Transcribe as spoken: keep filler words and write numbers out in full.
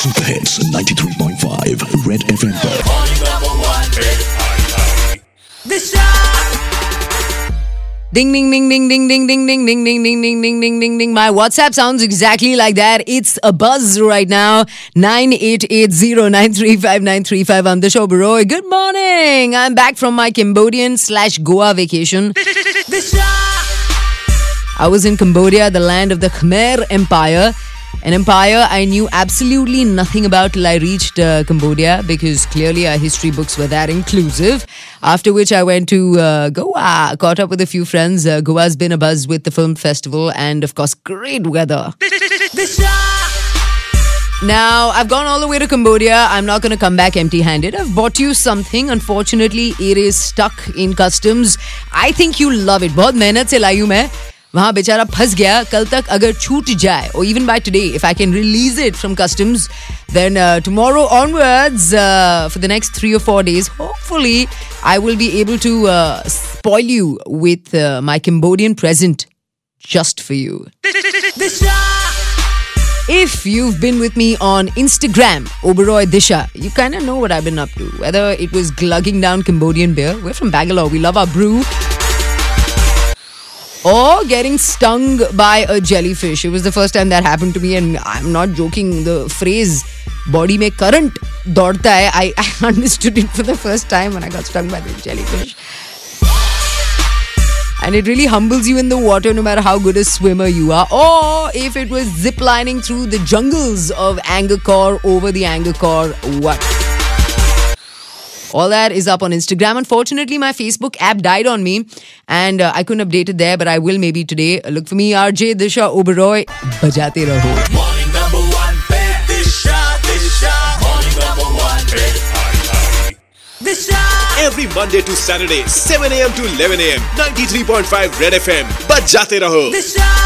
Super hits ninety-three point five red FM पर। Ding ding ding ding ding ding ding ding ding ding ding ding ding ding ding ding. My WhatsApp sounds exactly like that. It's a buzz right now. nine eight eight zero nine three five nine three five. I'm the show Baroy. Good morning. I'm back from my Cambodian slash Goa vacation. I was in Cambodia, the land of the Khmer Empire. An empire I knew absolutely nothing about till I reached uh, Cambodia, because clearly our history books were that inclusive. After which I went to uh, Goa, caught up with a few friends. Uh, Goa's been a buzz with the film festival and, of course, great weather. Now, I've gone all the way to Cambodia. I'm not going to come back empty-handed. I've bought you something. Unfortunately, it is stuck in customs. I think you'll love it. बहुत मेहनत से लाई हूँ मैं. वहाँ बेचारा फंस गया. कल तक अगर छूट जाए, or even by today, if I can release it from customs, then uh, tomorrow onwards, uh, for the next three or four days, hopefully, I will be able to uh, spoil you with uh, my Cambodian present just for you. If you've been with me on Instagram, Oberoi Disha, you kind of know what I've been up to. Whether it was glugging down Cambodian beer, we're from Bangalore, we love our brew, or getting stung by a jellyfish. It was the first time that happened to me, and I'm not joking. The phrase body mein current daudta hai, I, I understood it for the first time when I got stung by the jellyfish. And it really humbles you in the water no matter how good a swimmer you are. Or if it was ziplining through the jungles of Angkor, over the Angkor, what? All that is up on Instagram. Unfortunately, my Facebook app died on me and uh, I couldn't update it there, but I will maybe today. Look for me, R J Disha Oberoi. Bajate raho. Morning number one, Disha, Disha. Morning number one, Disha. Every Monday to Saturday, seven a.m. to eleven a.m. ninety-three point five Red F M. Bajate raho. Disha.